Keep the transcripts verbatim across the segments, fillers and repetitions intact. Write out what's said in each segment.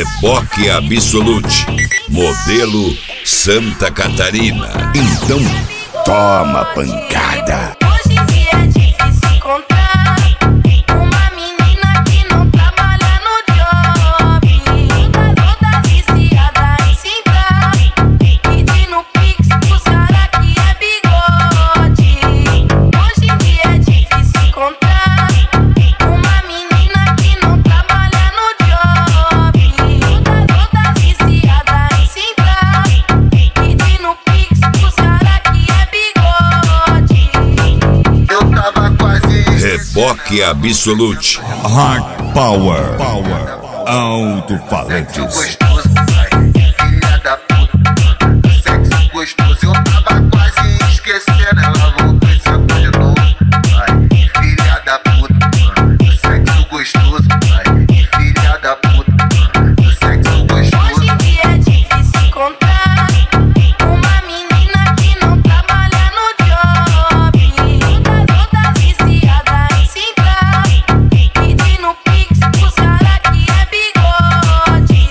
Reboque Absolute, modelo Santa Catarina. Então, toma pancada. Hoje em dia é difícil encontrar uma menina que não trabalha no job. Toda viciada em sentar, pedindo pix pros cara que é bigode. Hoje em dia é difícil encontrar uma menina que não trabalha no job. Toda viciada em sentar, pedindo pix pros cara que é bigode. Eu tava quase. Reboque Absolute. Hard Power. Power. Alto-falantes. Gostoso, ai, filha da puta. Sexo gostoso, eu tava quase esquecendo. Ela voltou e sentou de novo. Ai, filha da puta. Sexo gostoso, ai, filha da puta. Sexo Hoje gostoso. em dia é difícil encontrar uma menina que não trabalha no job. Toda viciada em sentar, pedindo pix pros cara que é bigode.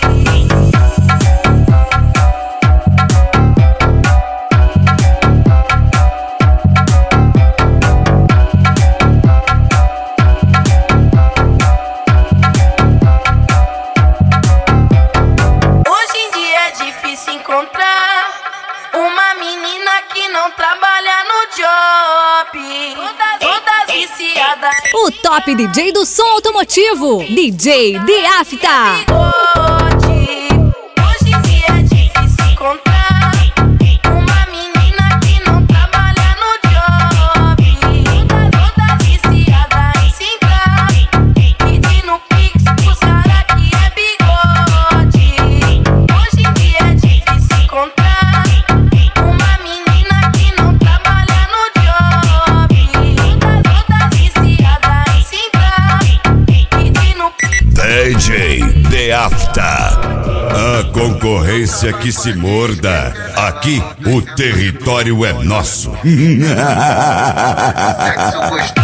Hoje em dia é difícil encontrar uma menina que não trabalha no job. Toda, toda viciada em O top D J do som automotivo, D J The Afta. bigode. Hoje em dia é difícil encontrar uma menina que não trabalha no job. Toda viciada em sentar, pedindo pix pros cara que é bigode. Hoje em dia é difícil encontrar uma menina que não trabalha no job. Toda viciada em sentar, pedindo pix. D J The Afta. A concorrência que se morda. Aqui o território é nosso. Sexo gostoso.